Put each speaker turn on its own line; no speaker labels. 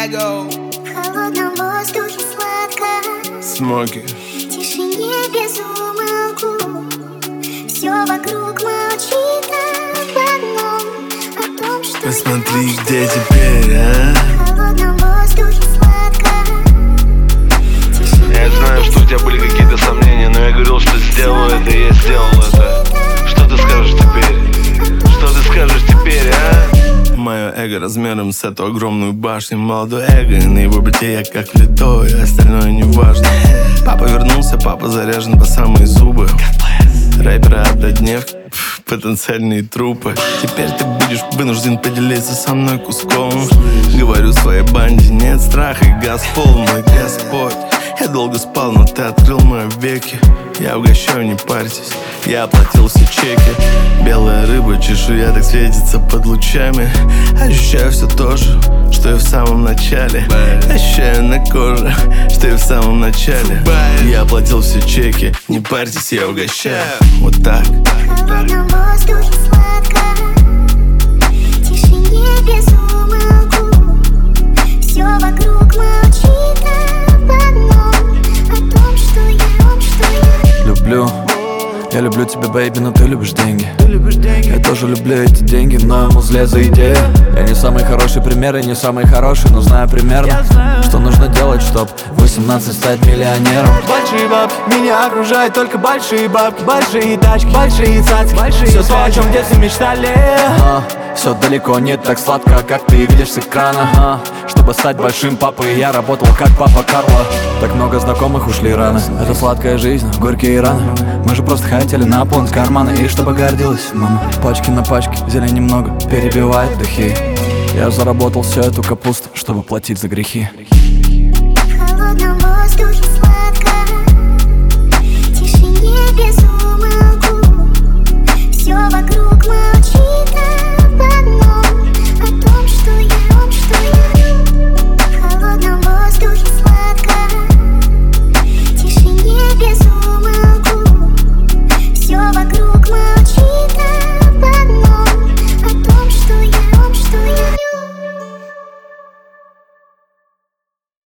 эго.
В холодном воздухе сладко,
Смоки.
в тишине без умолку. Все вокруг молчит об одном, о том, что
Посмотри, где теперь, а?
в холодном воздухе сладко, в тишине
Я знаю, что у тебя были какие-то сомнения, но я говорил, что сделаю это, и я сделал это. Что ты скажешь теперь? Что ты скажешь теперь, а?
Мое эго размером с эту огромную башню. Молодой эго, на его бите я как влитой, остальное не важно. Папа вернулся, папа заряжен по самые зубы. Рэперы однодневки, потенциальные трупы. Теперь ты будешь вынужден поделиться со мной куском. Говорю своей банде, нет страха и Господ, мой Господь. Я долго спал, но ты открыл мои веки. Я угощаю, не парьтесь, я оплатил все чеки. Белая рыба, чешуя так светится под лучами. Ощущаю все то же, что и в самом начале. Ощущаю на коже, что и в самом начале. Я оплатил все чеки, не парьтесь, я угощаю. Вот так.
в холодном воздухе сладко, в тишине без умолку. Все вокруг молчит об одном, о том, что я
Люблю, я люблю тебя, бэйби, но ты любишь деньги. Я тоже люблю эти деньги, но ему зле за идею. Я не самый хороший пример, я не самый хороший, но знаю примерно, что нужно делать, чтоб в 18 стать миллионером. Большие бабки, меня окружают только большие бабки. Большие тачки, большие цацки, все то, о чем в детстве мечтали. Все далеко не так сладко, как ты видишь с экрана. Чтобы стать большим папой, я работал как папа Карло. Так много знакомых ушли рано. Это сладкая жизнь, горькие раны. Мы же просто хотели наполнить карманы, и чтобы гордилась мама. Пачки на пачке, зелень немного перебивает духи. Я заработал всю эту капусту, чтобы платить за грехи.
в холодном воздухе сладко, в тишине без